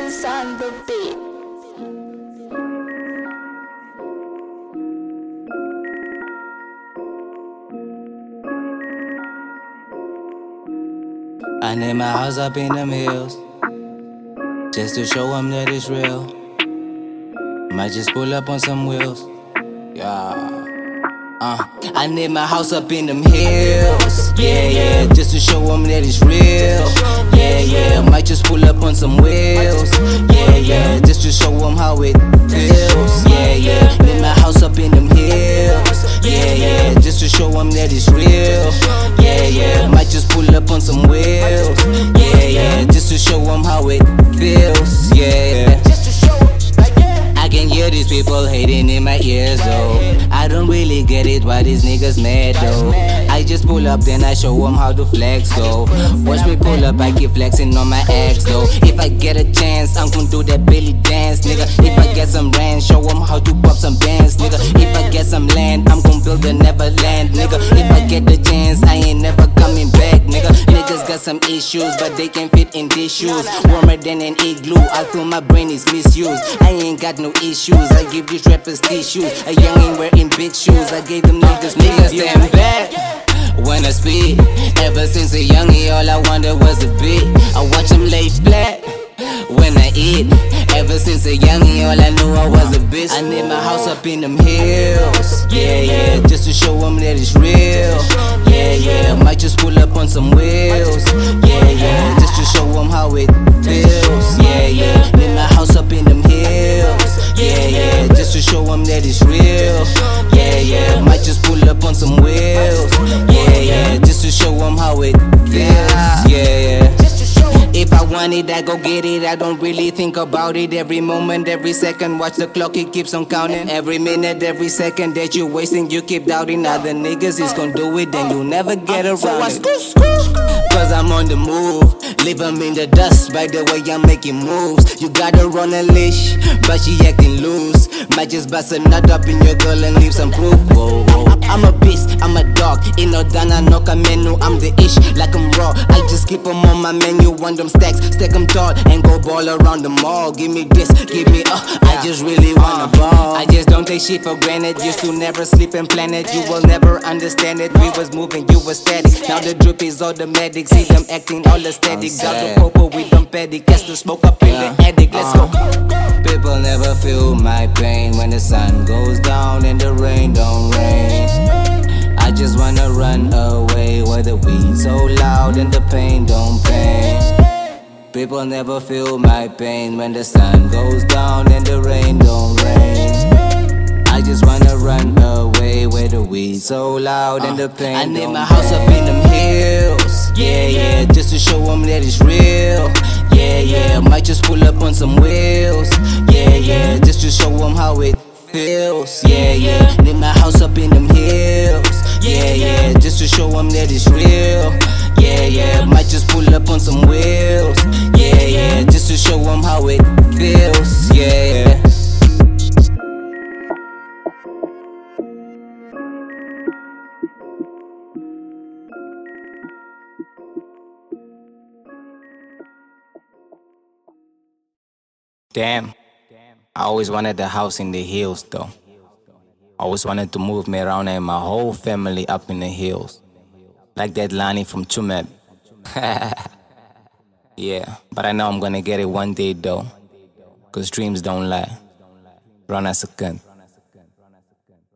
Moses on the beat. I named my house up in them hills, just to show them that it's real. Might just pull up on some wheels, yeah. I named my house up in them hills, yeah, just to show them that it's real, yeah. Might just pull up on some wheels, yeah, just to show them how it feels, yeah. Named my house up in them hills, yeah, just to show them that it's real, yeah. Might just pull up on some wheels, yeah, just to show them how it feels, yeah. I can hear these people hating in my ears though. I don't really get it why these niggas mad though. I just pull up then I show them how to flex though. Watch me pull up, I keep flexing on my ex though. If I get a chance, I'm gon' do that belly dance nigga. If I get some rand, show them how to pop some bands nigga. If I get some land, I'm gon' build a Neverland nigga. If I get the chance, I ain't never coming back nigga. Niggas got some issues but they can fit in these shoes. Warmer than an igloo, I feel my brain is misused. I ain't got no issues, I give these rappers tissues. A youngin' wearing big shoes, I gave them niggas stand back when I speak. Ever since a youngin', all I wanted was a beat. I watch them lay flat when I eat. Ever since a youngin', all I knew I was a bitch. I named my house up in them hills, yeah, just to show them that it's real, yeah. Might just pull up on some wheels, yeah, just to show them how it feels, yeah. Named my house up in them hills, yeah, just to show them that it's real, yeah. Might just pull up on some wheels, yeah, just to show them how it feels, yeah. If I want it, I go get it. I don't really think about it. Every moment, every second, watch the clock, it keeps on counting. Every minute, every second that you're wasting, you keep doubting. Other niggas is gon' do it, then you'll never get around it. Cause I'm on the move, leave 'em in the dust by the way I'm making moves. You got her on a leash, but she acting loose. Might just bust a nut up in your girl and leave some proof. Whoa. I'm a beast, I'm a dog. Inodana no menu, I'm the ish, like I'm raw. I just keep 'em on my menu, want them stacks, stack 'em tall, and go ball around the mall. Give me this, give me I just really wanna ball. I just don't take shit for granted, used to never sleep and plan it. You will never understand it, we was moving, you was static. Now the drip is automatic, see them acting all aesthetic. Got the popo with them petty, catch the smoke up in the attic, let's go. People never feel my pain when the sun goes down and the rain don't rain. I just wanna run away where the weed so loud and the pain don't pain. People never feel my pain when the sun goes down and the rain don't rain. I just wanna run away where the weed so loud and the pain don't pain. I named my house up in them hills, yeah, just to show them that it's real, yeah. Might just pull up on some wheels, yeah, just to show them how it feels, yeah. Named my house up in them hills, yeah, just to show them that it's real, yeah. Might just pull up on some wheels, yeah, just to show them how it feels, yeah. Damn, I always wanted the house in the hills though. Always wanted to move me around and my whole family up in the hills. Like that Lani from Chumeb. Yeah, but I know I'm gonna get it one day though. Cause dreams don't lie. Run as a gun.